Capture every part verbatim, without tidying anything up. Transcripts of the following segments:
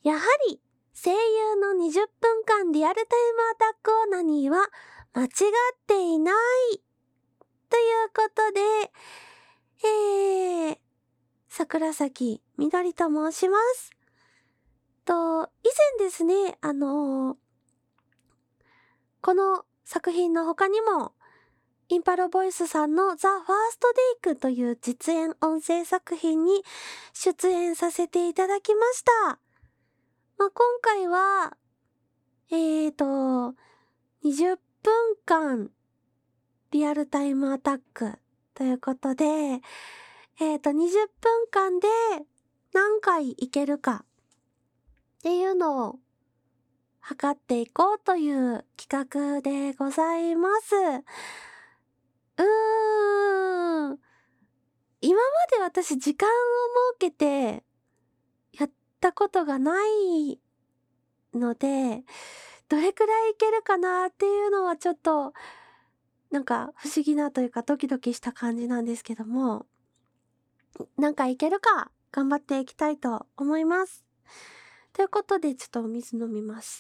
やはり声優のにじゅっぷんかんリアルタイムアタックオナニーは間違っていないということで、えー、桜咲みどりと申します。と、以前ですね、あのー、この作品の他にも、インパロボイスさんのザ・ファーストデイクという実演音声作品に出演させていただきました。まあ、今回は、えーと、にじゅっぷんかんリアルタイムアタックということで、えーと、にじゅっぷんかんで何回いけるかっていうのを測っていこうという企画でございます。うーん。今まで私時間を設けてやったことがないので、どれくらいいけるかなっていうのはちょっとなんか不思議なというかドキドキした感じなんですけども、なんかいけるか頑張っていきたいと思います。ということでちょっとお水飲みます。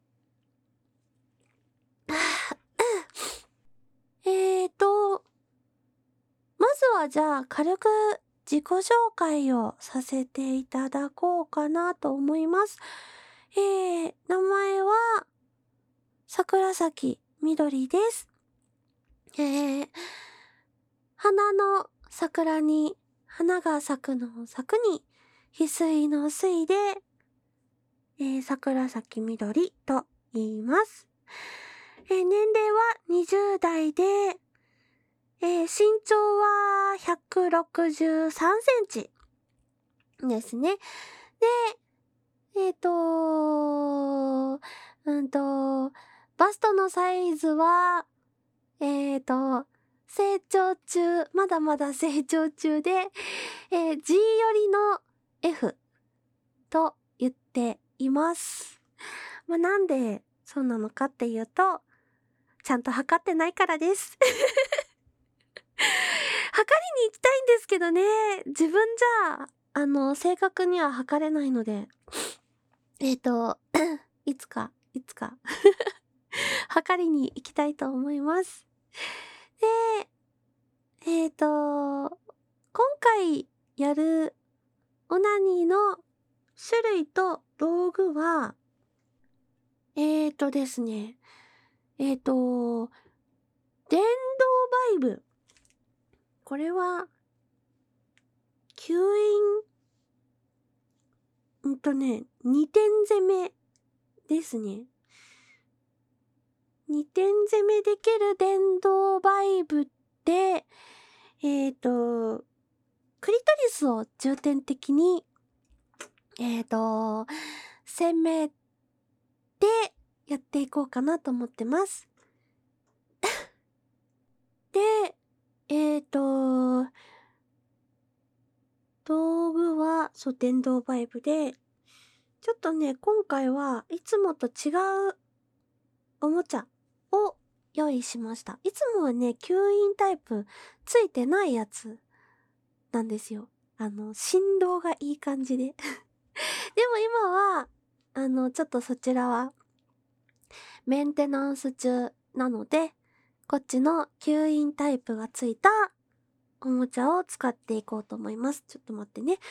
えーと、まずはじゃあ軽く自己紹介をさせていただこうかなと思います。えー、名前は桜咲みどりです。えー、花の桜に花が咲くの咲くに翡翠の翠で、えー、桜咲みどりと言います。えー、年齢はにじゅうだいで、えー、身長はひゃくろくじゅうさんセンチですね。で、えっ、ー、とうんと、バストのサイズは、えっ、ー、と、成長中、まだまだ成長中で、えー、G よりの F と言っています。まあ、なんでそうなのかっていうと、ちゃんと測ってないからです。測りに行きたいんですけどね、自分じゃ、あの、正確には測れないので、えっと、いつか、いつか、測りに行きたいと思います。で、えっと、今回やるオナニーの種類と道具は、えーとですね、えーと、電動バイブ。これは、吸引、うんとね、にてん攻めですね。にてん攻めできる電動バイブで、えーと、クリトリスを重点的に、えーと、攻めてやっていこうかなと思ってます。で、えーと、道具は、そう、電動バイブで、ちょっとね、今回はいつもと違うおもちゃを用意しました。いつもはね、吸引タイプついてないやつなんですよ。あの、振動がいい感じで。でも今は、あの、ちょっとそちらはメンテナンス中なので、こっちの吸引タイプがついたおもちゃを使っていこうと思います。ちょっと待ってね。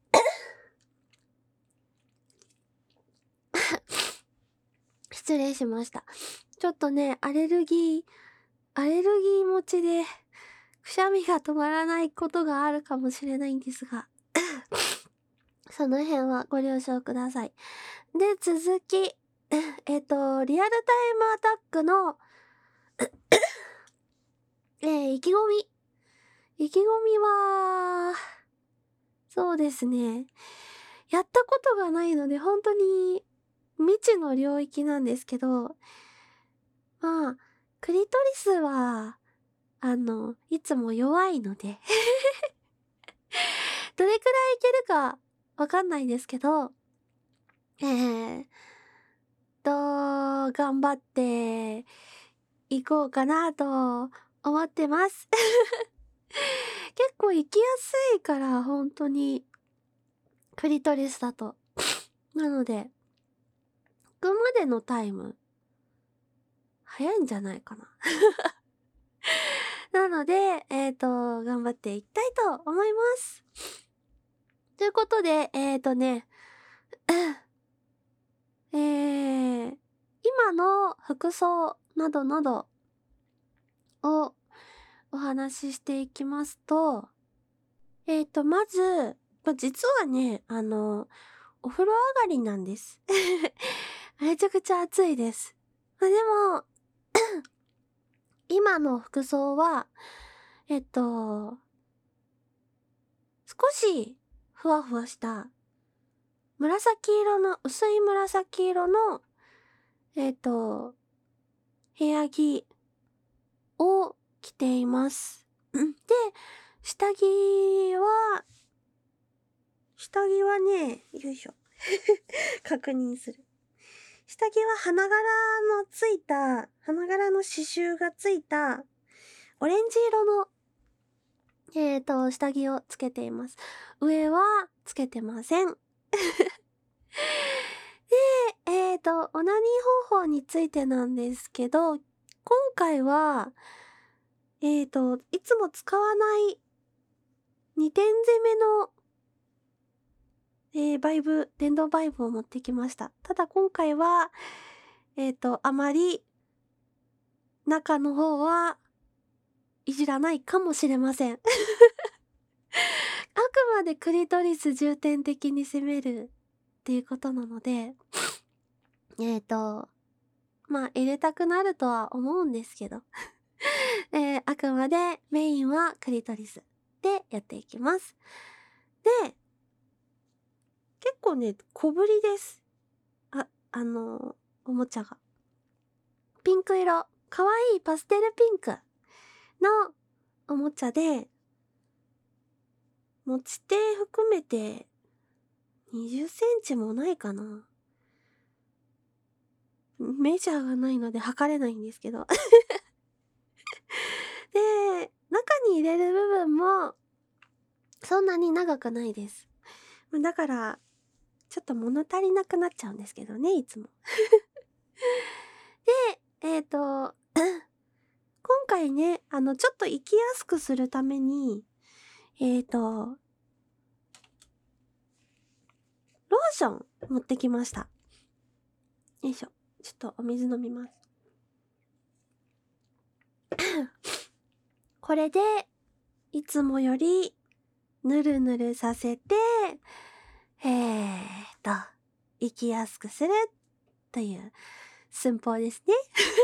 失礼しました。ちょっとね、アレルギー、アレルギー持ちで、くしゃみが止まらないことがあるかもしれないんですが、その辺はご了承ください。で、続き、えっと、リアルタイムアタックの、えー、意気込み。意気込みは、そうですね。やったことがないので、本当に未知の領域なんですけど、まあ、クリトリスは、あの、いつも弱いのでどれくらいいけるかわかんないですけど、えー、と、頑張っていこうかなと思ってます。結構行きやすいから、本当に、クリトリスだと。 なので、行くまでのタイム、早いんじゃないかな。なので、えっと、頑張っていきたいと思います。ということで、えっとね、えー、今の服装などなどをお話ししていきますと、えっと、まず、ま実はね、あの、お風呂上がりなんです。めちゃくちゃ暑いです。まあ、でも、今の服装は、えっと、少しふわふわした紫色の、薄い紫色の、えっと、部屋着を着ています。で、下着は、下着はね、よいしょ。確認する。下着は花柄のついた、花柄の刺繍がついた、オレンジ色の、えっと、下着をつけています。上はつけてません。で、えっと、オナニー方法についてなんですけど、今回は、えっと、いつも使わないにてん攻めの、えー、バイブ、電動バイブを持ってきました。ただ今回は、えっと、あまり、中の方はいじらないかもしれません。あくまでクリトリス重点的に攻めるっていうことなので、えっと、まあ入れたくなるとは思うんですけど、えー、あくまでメインはクリトリスでやっていきます。で、結構ね、小ぶりです。あ、あの、おもちゃが。ピンク色、かわいいパステルピンクのおもちゃで、持ち手含めてにじゅっセンチもないかな。メジャーがないので測れないんですけど。で、中に入れる部分もそんなに長くないです。だから、ちょっと物足りなくなっちゃうんですけどね、いつも。で、えっと、今回ね、あの、ちょっと行きやすくするために、えっと、ローション持ってきました。よいしょ。ちょっとお水飲みます。これで、いつもより、ぬるぬるさせて、えーと、行きやすくするという寸法ですね。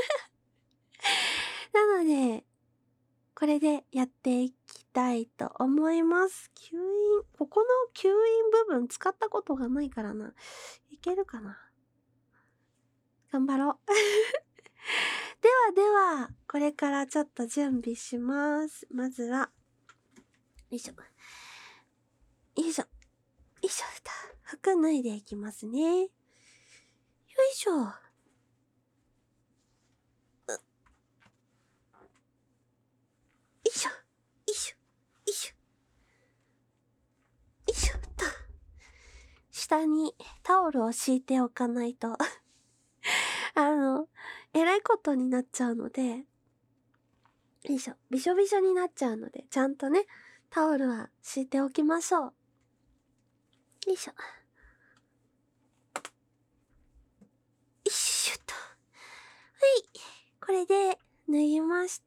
なので、これでやっていきたいと思います。吸引、ここの吸引部分使ったことがないからな。いけるかな？頑張ろう。ではでは、これからちょっと準備します。まずは、よいしょ。よいしょ。よいしょ。服脱いでいきますね。よいしょ。よいしょ。よいしょ。よいしょ。よいしょっと。下にタオルを敷いておかないとあの、えらいことになっちゃうので、よいしょ。びしょびしょになっちゃうので、ちゃんとね、タオルは敷いておきましょう。よいしょ。よいしょっと。はい。これで脱ぎました。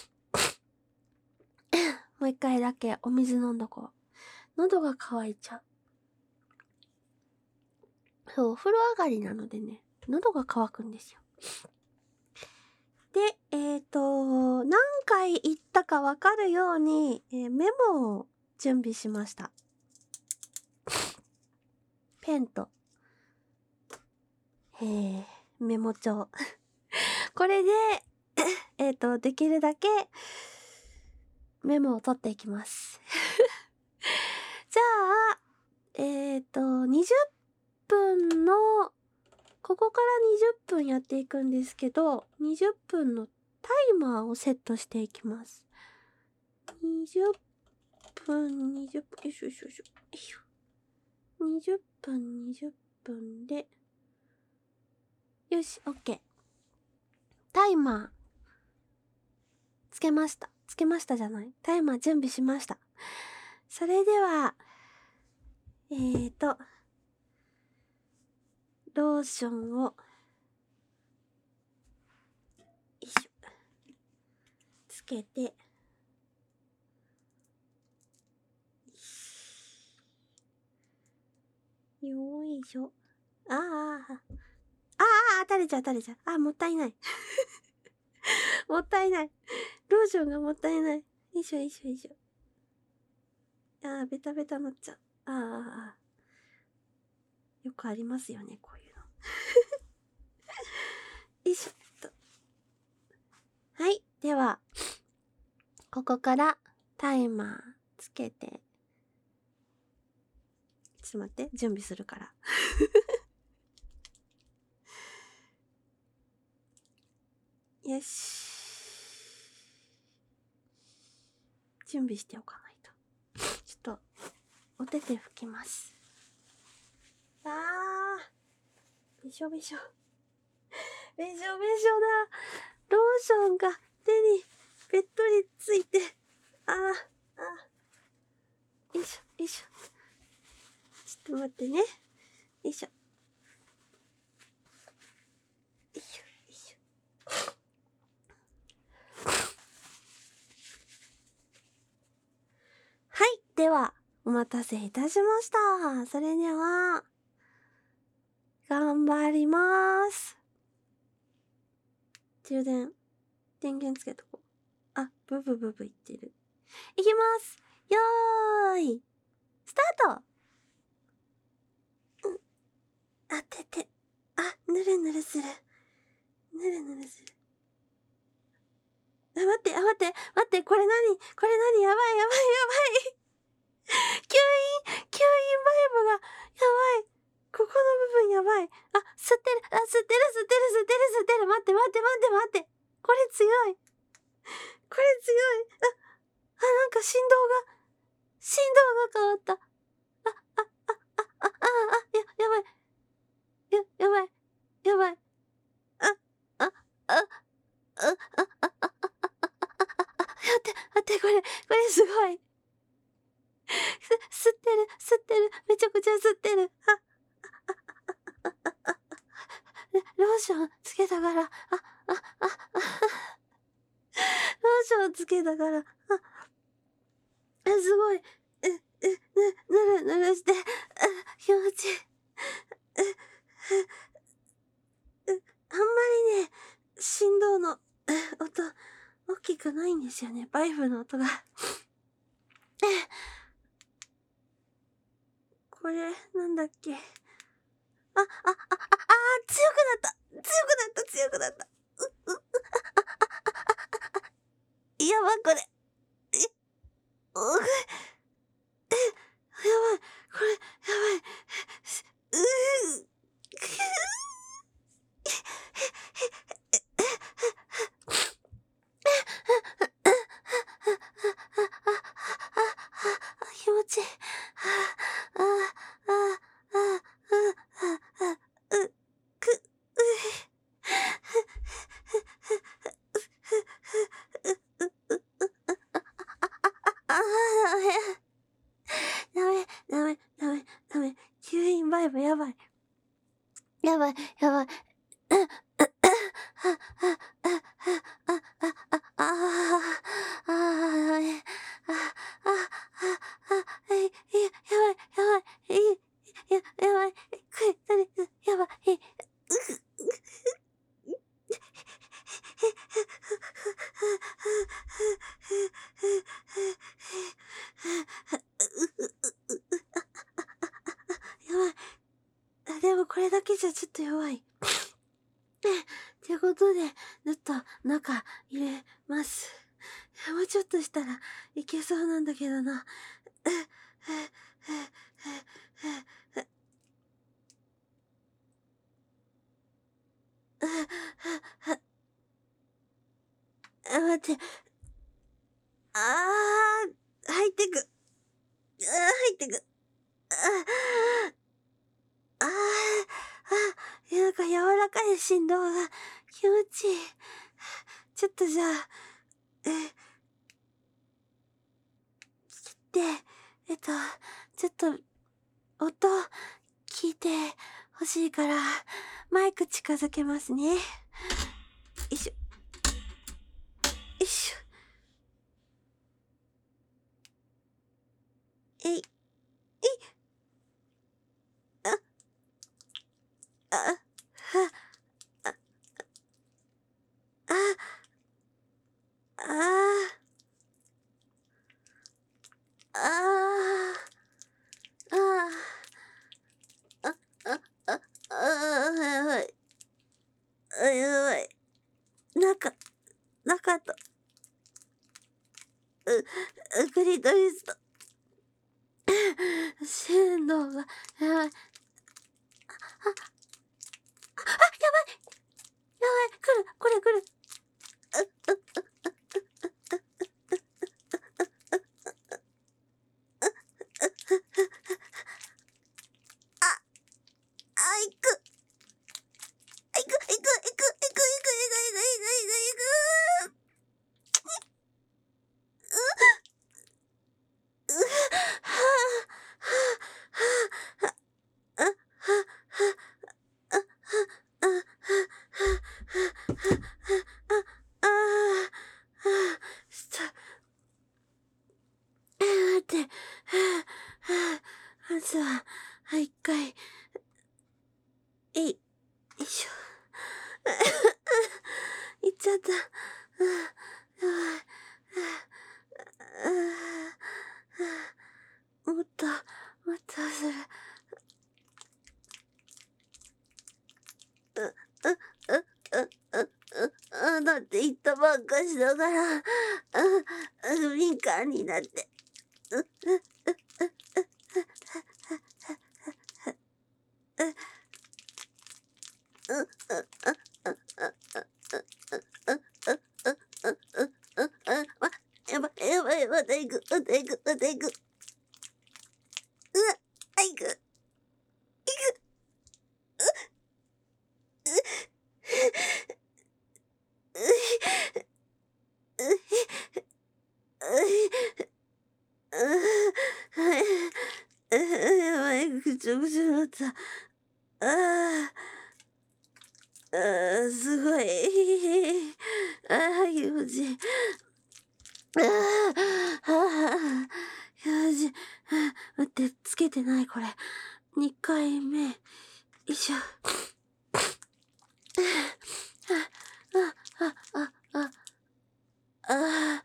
もう一回だけお水飲んどこう。喉が渇いちゃう。そう、お風呂上がりなのでね、喉が渇くんですよ。で、えっと、何回言ったかわかるように、えー、メモを準備しました。ペンと、えー、メモ帳。これで、えっと、できるだけメモを取っていきます。じゃあ、えっと、にじゅっぷんの、ここからにじゅっぷんやっていくんですけど、にじゅっぷんのタイマーをセットしていきます。にじゅっぷん、にじゅっぷん、よいしょよいしょよいしょ。にじゅっぷん、にじゅっぷんで、よし、オッケー。タイマーつけました。つけましたじゃない。タイマー準備しました。それでは、えーと、ローションを、よいしょ、つけて、よいしょ。あーあー、ああ、垂れちゃう垂れちゃう。あー、もったいない。もったいない。ローションがもったいない。よいしょよいしょよいしょ。あー、ベタベタなっちゃう。あーあー、あー。よくありますよね、こういうの。よいしょっと。はい。では、ここからタイマーつけて、ちょっと待って、準備するから。よし。準備しておかないと。ちょっと、お手手拭きます。あー、びしょびしょ。びしょびしょだ。ローションが手にべっとりついて。あー、あー。よいしょ、よいしょ。ちょっと待ってね。よいしょ。よいしょ、よいしょ。はい。では、お待たせいたしました。それでは、頑張ります。充電、電源つけとこう。あ、ブブブブ言ってる。いきます。よーい、スタート。うん、当てて。あ、ぬるぬるする。ぬるぬるする。あ、待って、あ、待って、待って、これ何これ何やばいやばいやばい。吸引、吸引バイブが、やばい。ここの部分やばい。あ、吸ってる、あ、吸ってる、吸ってる、吸ってる、吸ってる。待って、待って、待って、待って。これ強い。これ強い。あ、あ、なんか振動が、振動が変わった。あ、あ、あ、あ、あ、あ、あ、や、やばい。や、やばい。やばい。あ、あ、あ、あ、あ、あ、あ、あ、あ、あ、待って、待って、これ、これすごい。す、吸ってる、吸ってる。めちゃくちゃ吸ってる。あ、ローションつけたから、あ、あ、あ、あ、ローションつけたから、あ、あ、すごい。え、え、ぬ、ぬるぬるして、あ、気持ちいい。え、え、え、あんまりね、振動の、え、音、大きくないんですよね。バイブの音が。え、これ、なんだっけ。あ、あ、あ、あ、あ、強くなった。強くなった、強くなった。う、う、やば、これ。え、う、え、やばい。これ、やばい。うー。気持ちいい。ああ、ああ、ああ、ああ、う、く、う、ああ、ダメ、ダメ、ダメ、ダメ。吸引バイブやばい。やばい、やばい。でもこれだけじゃちょっと弱い。ということで、ちょっと中入れます。もうちょっとしたらいけそうなんだけどな。あ、待って。あー、入ってく。あー、入ってく。あー、あか柔らかい振動が気持ちいい。ちょっとじゃあ、え、切って、えっと、ちょっと、音、聞いてほしいから、マイク近づけますね。よいしょ。よいしょ。えい、えい、あ、あ、は、あ、あ、あ、あ、あ、あ、あ、あ、あ、やばい。あ、やばい。中、中と、う、クリトリスと、振動が、やばい。あ、あ、やばい。やばい。来る。これ来る。あ、あ、行く。行く、行く、行く、行く、行く、行く、行く、行く、行く、行く、行く。う、はぁ、はぁ、はぁ、はぁ、あ、はぁ、あ、はぁ、あ、はぁ、あ、あ、あ、ちょっと、待って、はぁ、はぁ、まずは、はい、一回、えい、よいしょ。いっちゃった。やばい。もっと、もっとする。う、う、う、う、う、う、だって言ったばっかしだから、う、う、敏感になって。う、う、う、う、う、う、やばい、やばい、また行く、また行く、また行く。うわ、あ、行く、行く、う、う、う、やばい、ぐちょぐちょになった。ああ、ああ、すごい。ああ、気持ちいい。ああ、ああ、気持ちいい。待って、つけてない、これ。にかいめ。よいしょ。あ、あ、あ、あ、あ、あ、あ、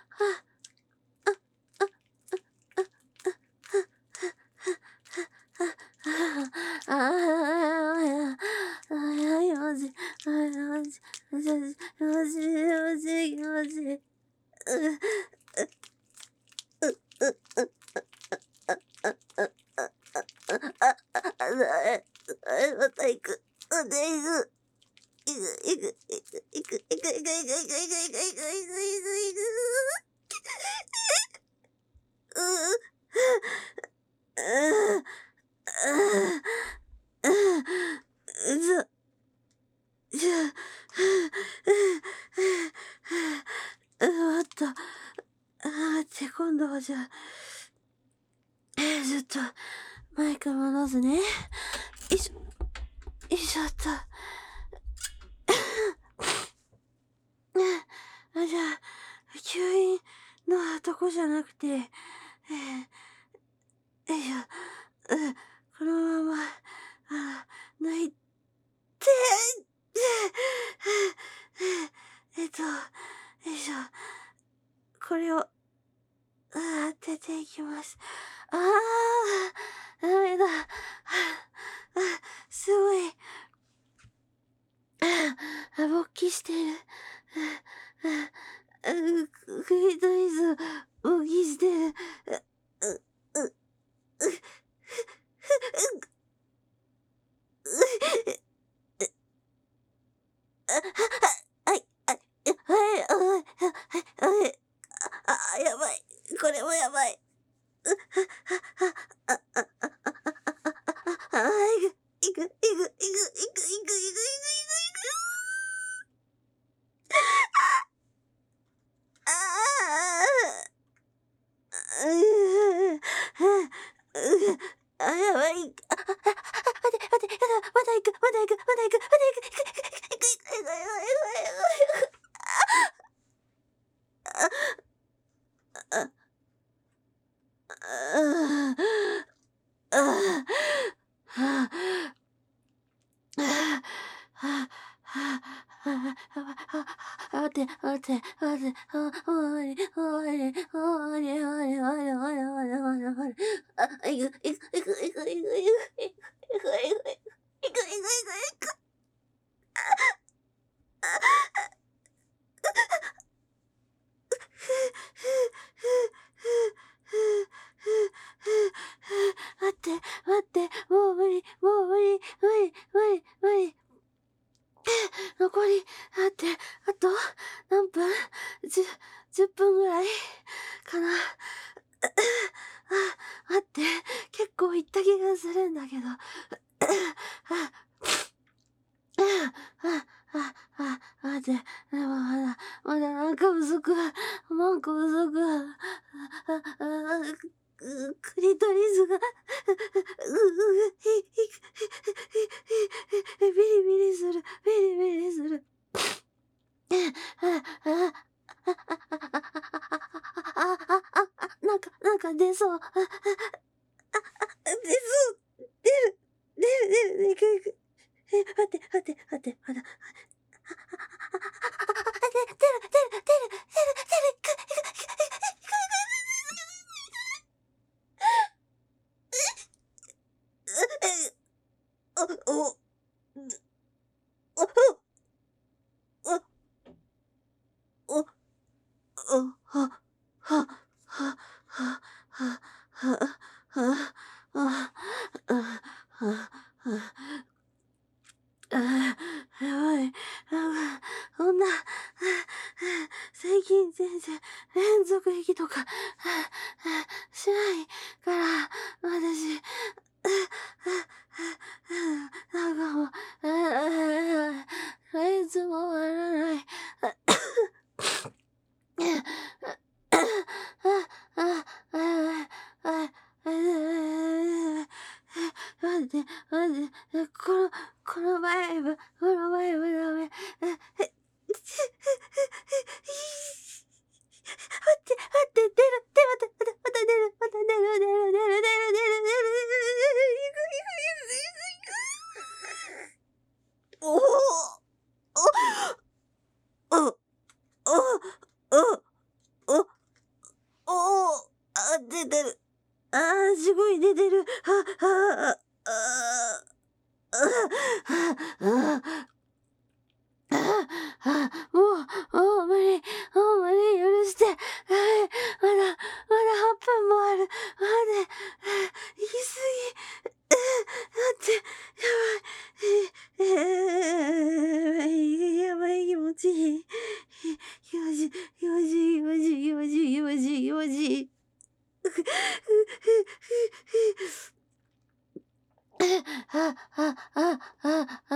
ああ、ああ、気持ちいい。気持ちいい。気持ちいい。気持ちいい。気持ちいい。また行く。また行く。行く、行く、行く、行く、行く、行く、行く、行く、行く、行く、行く、行く、行く、ううううじゃあ、もっと、待って、今度はじゃあ、ちょっと、マイク戻すね。よいしょ、よいしょっと。あ、じゃあ、吸引のとこじゃなくて、えー、よいしょ、うん、このまま、あ、抜いて、えっと、よいしょ、これを、当てていきます。ああ、ダメだ。あ、すごい。あ、勃起してる。あ、クリトリス、勃起してる。う、う、う、はい、はい、はい、はい、はい、あ、やばい。これもやばい。あ、あ、あ、あ、あ、あ、あ、いく、いく、いく、いく、いく、いく、い待って、待って、待って、あ、おい、おい、おい、おい、おい、おい、おい、おい、おい、おい、あ、いく、いく、いく、いく、いく、いく、いく、いく、いく、いく、いく、いく、いく、いく、待って、待って、もう無理、もう無理、無理、無理、無理。残り、だって、あと、何分？じゅ、じゅっぷんぐらいかな。あ、待って、結構いった気がするんだけど。あ、あ、あ、あ、待って、でもまだ、まだなんか不足が、なんか不足が、あ、あ、あ、ククリトリスが、う、う、う、ひ、ひ、ビリビリする、ビリビリする。あ、あ、あ、あ、あ、あ、なんか、なんか出そう。あ、あ、出そう。出る、出る、出る、いくいく。え、待って、待って、待って、まだ。出る、出る、出る、出る、出る、出る、いく、いく、いく、いく、いく、お、お、お、お、お、お、は、は、は、は、は、は、は、は、は、ああ、やばい。なんか、こんな、最近全然連続息とか、しないから、私、なんかもう、いつも終わらない。待って、待って、この、この前は、この前はダメ。待って、待って、出る、出る、また、また出る、また出る、出る、出る、出る、出る、出る、出る、おお、お、お、お、お、お、お、あ、出てる。あー、すごい出てる。は、は、あ、あ、あ、あ、あ、あ、もう、もう無理、もう無理、許して。はい、まだ、まだはっぷんもある。待って、行き過ぎ。待って、やばい。やばい、気持ちいい。気持ちいい、気持ちいい、気持ちいい、気持ちいい、気持ちいい、気持ちいい。あ、あ、あ、あ、あ、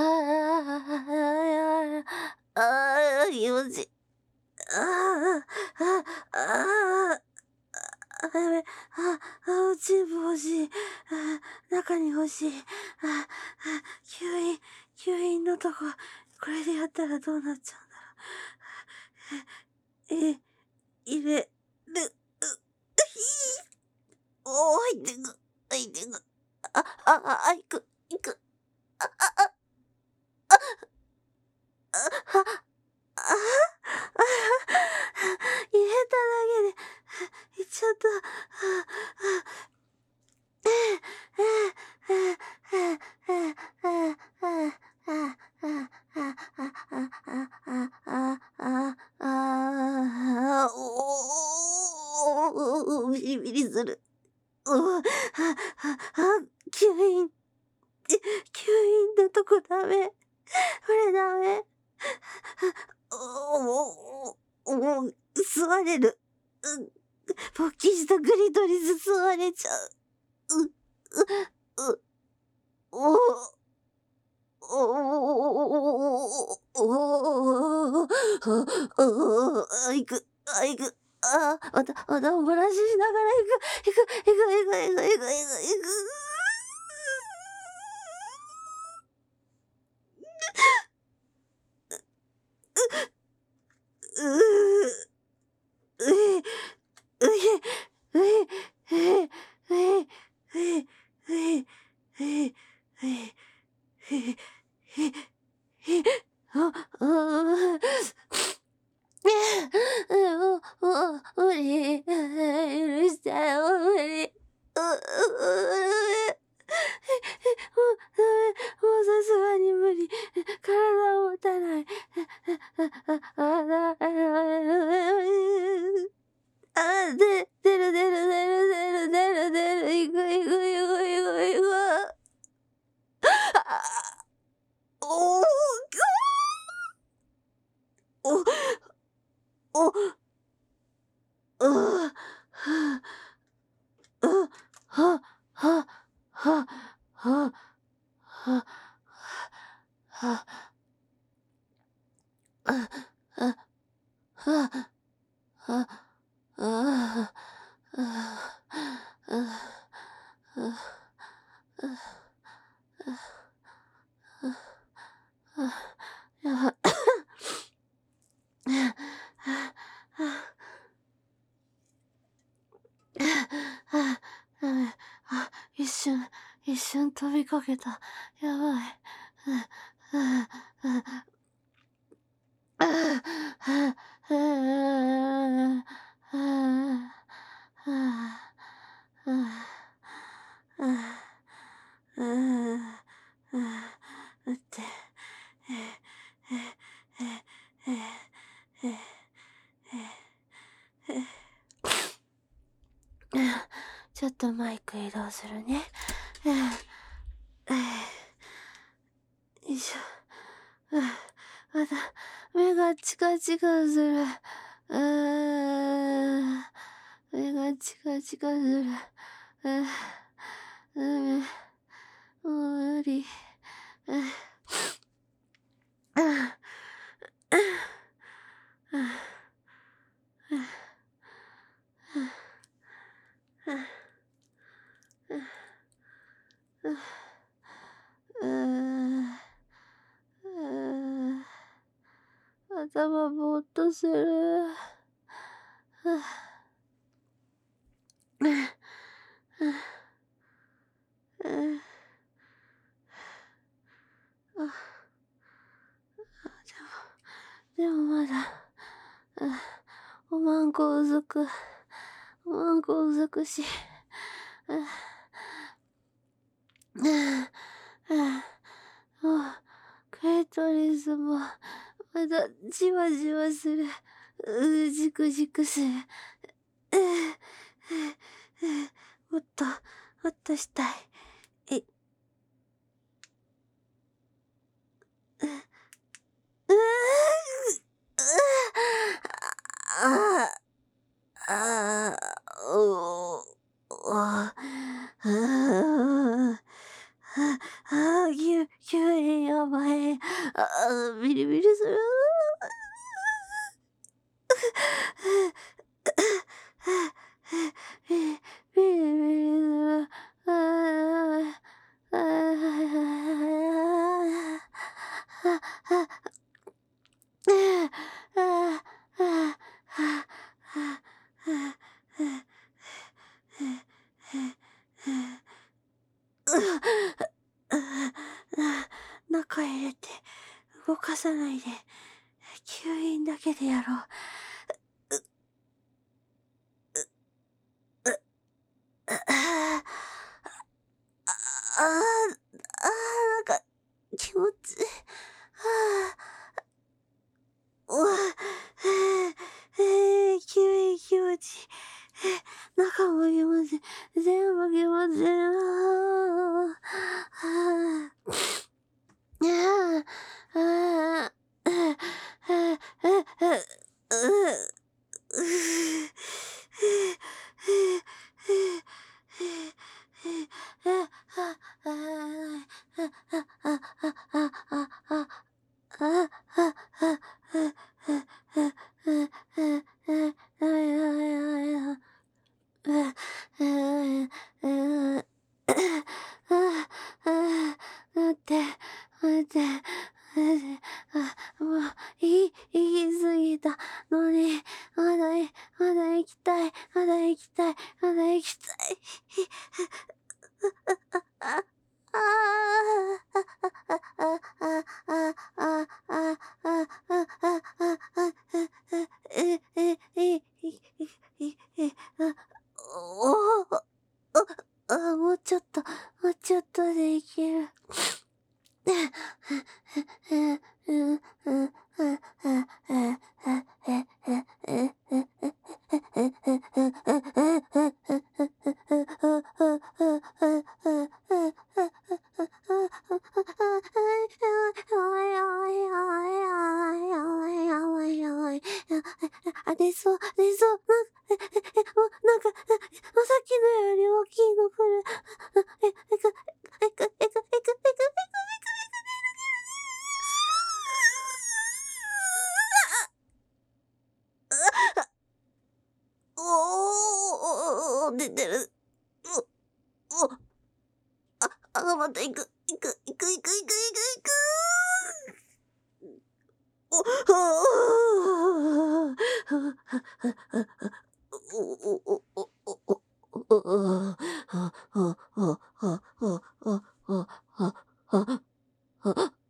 あ、あ、気持ちいい。ああ、あ、あ、あ、やべ、あ、あ、全部欲しい。あ、中に欲しい。あ、あ、吸引、吸引のとこ、これでやったらどうなっちゃうんだろう。え、入れる、う、ひおー、入ってく、入ってく。あ、あ、あ、いく、いく。あ、あ、あ、あ、は、あ、あ、入れただけで、いっちゃった。おお、ビリビリする。うわ、吸引、吸引のとこダメ。これダメ。おお、おお、吸われる。うん、勃起したクリトリス吸われちゃう。う、う、う、おお。おお、おお、あ、いく、あ、いく、あ、また、またお漏らししながらいく、いく、いく、いく、いく、いく、いく、いく。うう、うえ、うえ、うえ、うえ、うえ、うえ、うえ、うえ、うえ、うえ、うえ、 あ、あ、もう、もう、無理。許してよ、無理。う、う、う、もう、ダメ。もうさすがに無理。体を持たない。あ、で、出る出る出る出る出る出る。いくいくいくいくいく。あ、おお、お、お、う、は、う、は、は、は、は、は、は、あ、あ、は、は、あ、あ、あ、やば、あ、一瞬、一瞬飛びかけた。やばい。待って。ちょっとマイク移動するね。よいしょ。また、目がチカチカする。うーん。目がチカチカする。うーん。もう無理。うーん。頭ぼーっとする。でもまだ、おまんこうずく、おまんこうずくし、もう、クレトリスも、まだじわじわする。うじくじくする。もっと、もっとしたい。え、う、う、う、ああ、ああ、お、ああ、ああ、急、急にやばい。ああ、ビリビリする。ビリビリする。ああ、ああ、中入れて動かさないで吸引だけでやろう。ああ、ああ、なんか気持ちいい。はあ、うわ、ええ、気持ちいい気持ちいい。中も気持ちいい。全部気持ちいい。ああ、ああ、ああ、 そう、寝そう、なんか、え、え、え、もう、なんか、え、さっきのより大きいの来る。え、え、えく、えく、えく、えく、えく、えく、えく、えく、おー、出てる。う、う、あ、あ、また行く、行く、行く、行く、行く、行く、行く。お、はあ、お、お、お、お、お、お、お、はあ、はあ、はあ、はあ、はあ、はあ、はあ、はあ、はあ、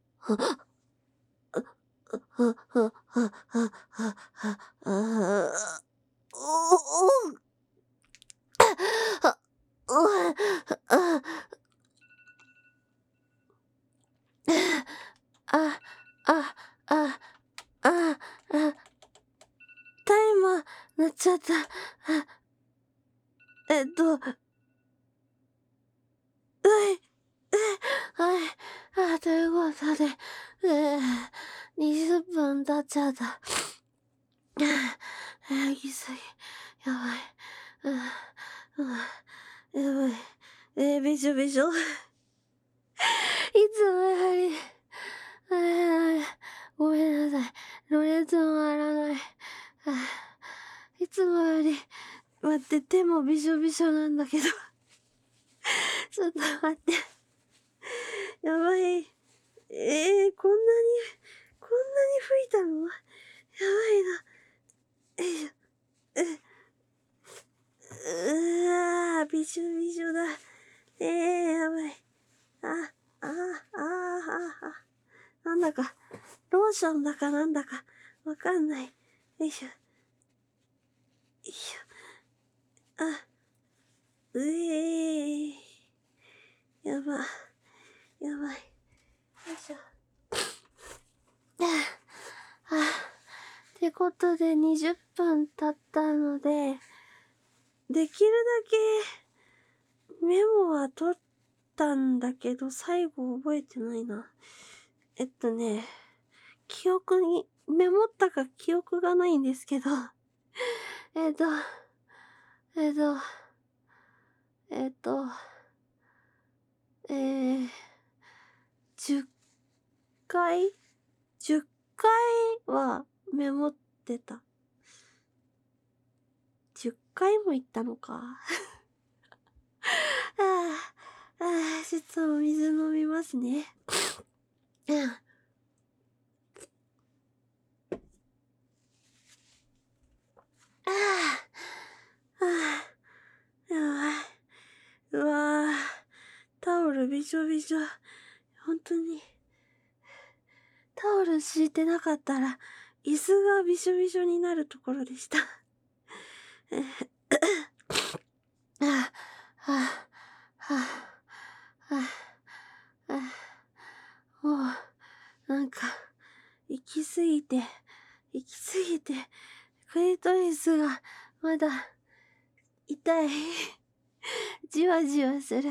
ははははははあおおあああああああタイマー鳴っちゃった。えっと、うい、はい、あ、ということで、えー、にじゅっぷん経っちゃった。えー、きすぎ。やばい。うん、うん、やばい。えー、びしょびしょ。いつもより、えー、ごめんなさい。ろれつも回らない。いつもより、待って、手もびしょびしょなんだけど。ちょっと待って。やばい。えー、こんなに、こんなに吹いたの？やばいな。よいしょ。う、うわー、びしょびしょだ。えー、やばい。あ、あ、あ、あ、あ、なんだか、ローションだかなんだか、わかんない。よいしょ。よいしょ。あ、うえー。やば。やばい。よいしょ。はぁ。ってことでにじゅっぷん経ったので、できるだけメモは取ったんだけど、最後覚えてないな。えっとね、記憶に、メモったか記憶がないんですけど、えっと、えっと、えっと、えー、じゅっかい ?じゅっ 回はメモってた。じゅっかいも言ったのか。ああ、ああ、ちょっとお水飲みますね。うん。ああ、ああ、やばい。うわあ、タオルびしょびしょ。本当に。タオル敷いてなかったら、椅子がびしょびしょになるところでした。ああ、はあ、はあ、はあ、はあ、もう、なんか、行き過ぎて、行き過ぎて、クリトリスが、まだ、痛い。じわじわする。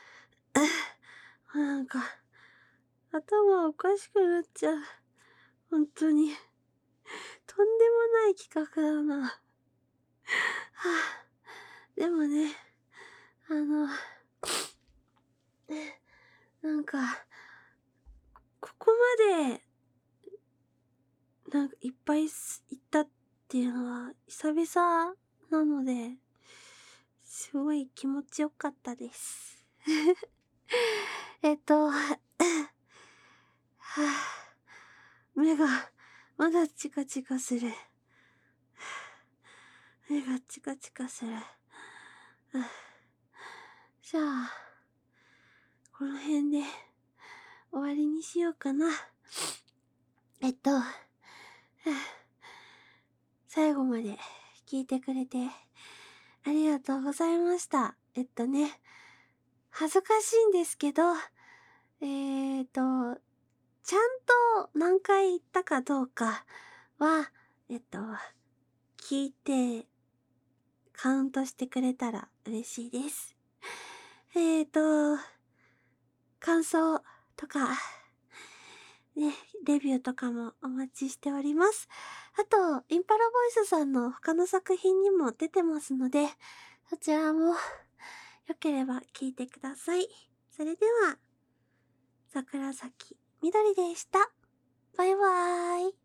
なんか、頭おかしくなっちゃう。本当に。とんでもない企画だな。はあ、でもね、あの、なんか、ここまで、なんかいっぱい行ったっていうのは久々なので、すごい気持ちよかったです。えっと、はあ、目がまだチカチカする。目がチカチカする。じゃあ、この辺で終わりにしようかな。えっと、最後まで聞いてくれてありがとうございました。えっとね、恥ずかしいんですけど、えーと、ちゃんと何回言ったかどうかは、えっと、聞いてカウントしてくれたら嬉しいです。えーと、感想とか、 ね、レビューとかもお待ちしております。あと、インパラボイスさんの他の作品にも出てますので、そちらもよければ聞いてください。それでは、桜咲みどりでした。バイバーイ。